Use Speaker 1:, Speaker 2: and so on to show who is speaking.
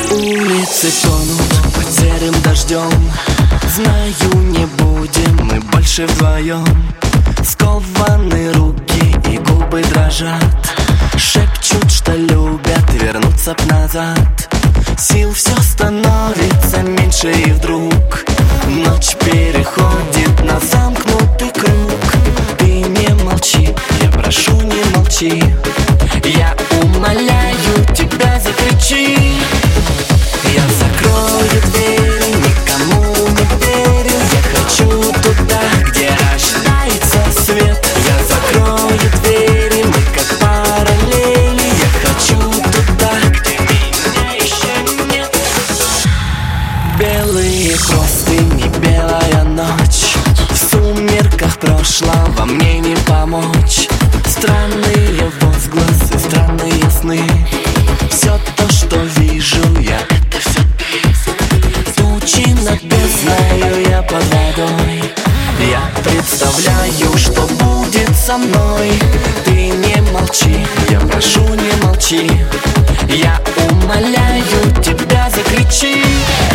Speaker 1: Улицы тонут под серым дождем. Знаю, не будем мы больше вдвоем. Скованы руки и губы дрожат. Шепчут, что любят вернуться б назад. Сил все становится меньше, и вдруг ночь переходит на замкнутый круг. Ты не молчи, я прошу, не молчи. Я умоляю тебя, закричи. Я закрою двери, никому не верю. Я хочу туда, где рождается свет. Я закрою двери, мы как параллели. Я хочу туда, где меня еще нет. Белые простыни, белая ночь. В сумерках прошлого мне не помочь. Странные возгласы, странные сны. Все то, что вижу я, это все ты. Тучи над бездною, я под водой. Я представляю, что будет со мной. Ты не молчи, я прошу, не молчи. Я умоляю тебя, закричи.